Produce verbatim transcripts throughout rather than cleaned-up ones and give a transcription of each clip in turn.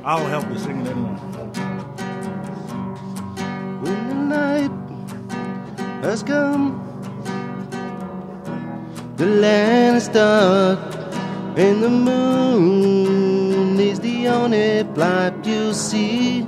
I'll help you sing it anyway. When the night has come, the land is dark, and the moon is the only light you'll see.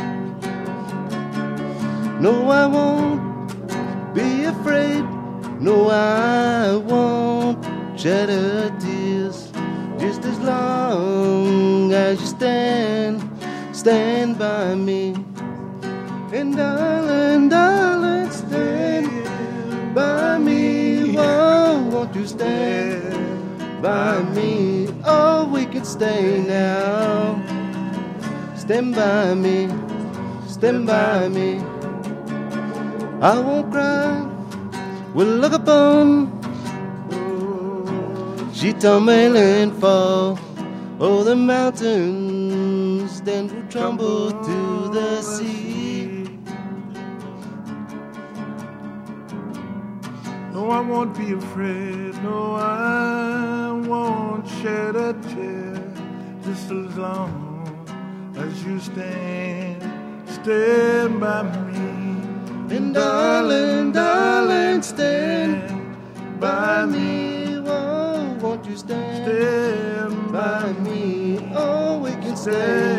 No, I won't be afraid. No, I won't shed a tears. Just as long as you stand, stand by me. And darling, darling, stand by me. Whoa, won't you stand by me? Oh, we can stay now. Stand by me, stand by me. I won't cry, we'll look upon she tumble and fall. Oh, the mountains then will tremble to the sea. No, I won't be afraid. No, I won't shed a tear. Just as long as you stand, stand by me. And darling, darling, stand by me. Won't you stand, stand by me? Oh, we can stand